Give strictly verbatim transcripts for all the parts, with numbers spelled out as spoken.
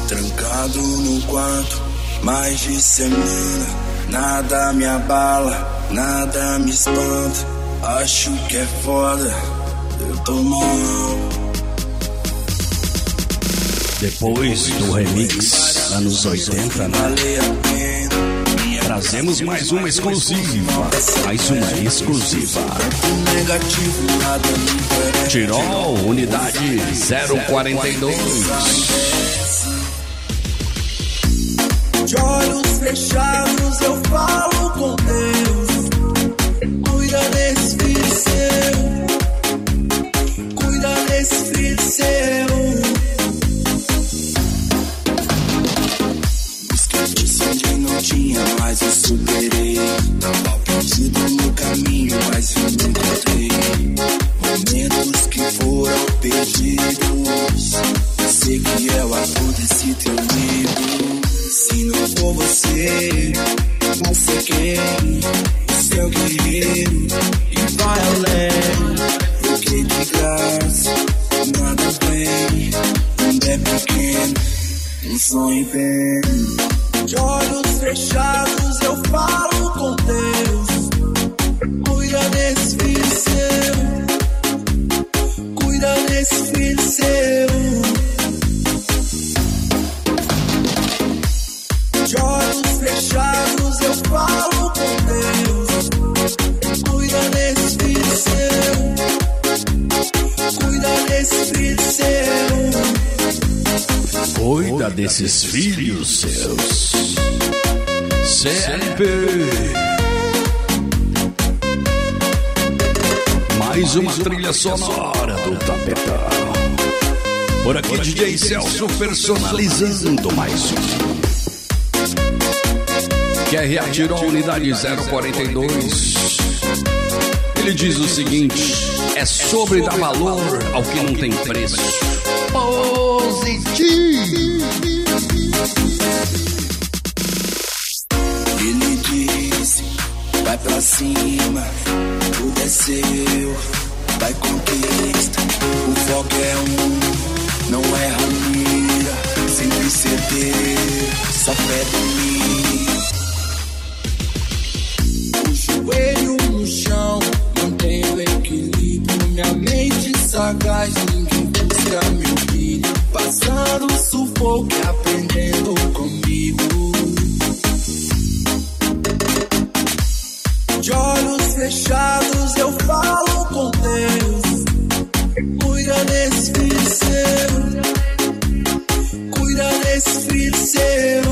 Trancado no quarto, mais de semana. Nada me abala, nada me espanta. Acho que é foda, eu tô mal. Depois do remix anos oitenta, né? Trazemos mais uma exclusiva. Mais uma exclusiva. Tirol, unidade zero quarenta e dois. De olhos fechados eu falo com Deus. Cuida desse filho seu. Cuida desse filho seu. Tinha, mas eu superei. Tava perdido no caminho, mas eu te encontrei. Momentos que foram perdidos. Eu sei que é o ator desse teu livro. Se não for você, vai ser quem? O seu guerreiro e vai além. Porque de graça nada vem. Um é pequeno, um sonho vem. De olhos fechados eu falo com Deus. Cuida desse filho seu. Cuida desse filho seu. De olhos fechados eu falo com Deus. Cuida desse filho seu. Cuida desse filho seu. Cuida desses filhos seus. C L P. Mais uma trilha sonora do Tapetão. Por aqui, D J Celso personalizando mais um. Q R A Tirol, unidade zero quarenta e dois. Ele diz o seguinte: é sobre dar valor ao que não tem preço. Positivo. Ele disse, vai pra cima, tudo é seu, vai conquista. O foco é um, não erra a mira, sempre ceder, só fé em mim. O joelho no chão, mantenho equilíbrio, minha mente sagaz, ninguém busca meu brilho. Passando sufoco e aprendendo comigo. De olhos fechados eu falo com Deus. Cuida desse filho seu. Cuida desse filho seu.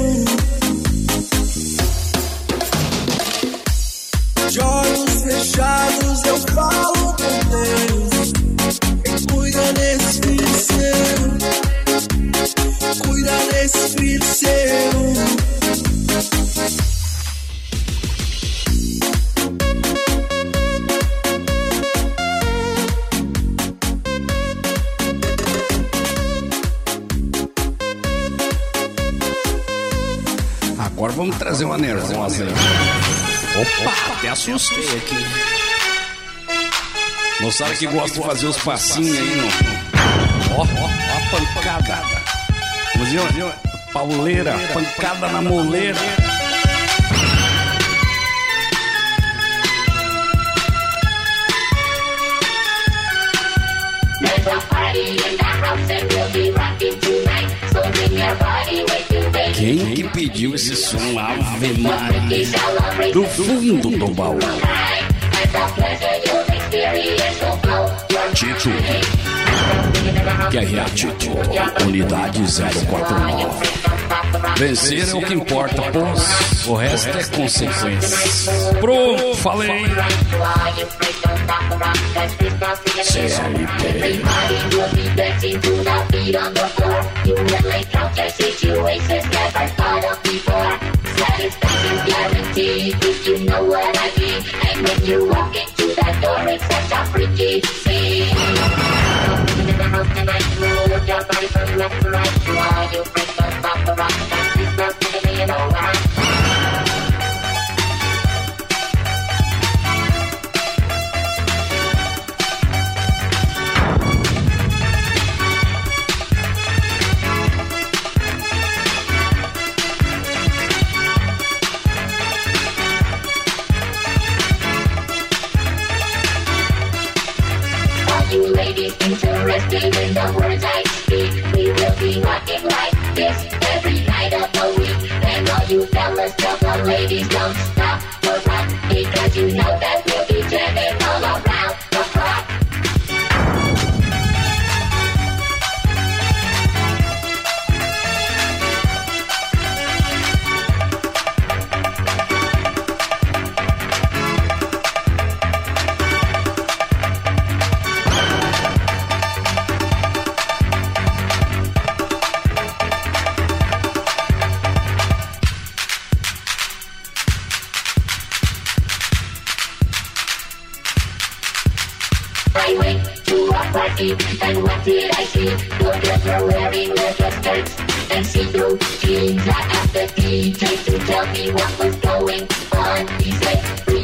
De olhos fechados eu falo com Deus. Cuida desse filho seu. Cuida desse filho seu. Agora vamos trazer uma nervosa. Opa, até assustei aqui. Moçada que gosta de fazer os passinhos aí, não. Ó, ó, ó a pancada. Vamos ver, ó, pauleira, pancada na moleira. There's a party in the house and we'll be rocking tonight. So bring your body with you, baby. Quem que pediu esse som? Ave Maria. Do fundo do baú. Tito. Q R A Tito. Unidade zero quatro nove. Vencer é o que importa, pois o resto é consequência. Pronto, falei. C L P. invested in the words I speak. We will be rocking like this every night of the week. And all you fellas, tell the ladies, don't stop the rock, because you know that we'll be jamming all around the clock. I went to a party, and what did I see? Two girls were wearing leather skirts and see-through jeans. I asked the D J to tell me what was going on. He said,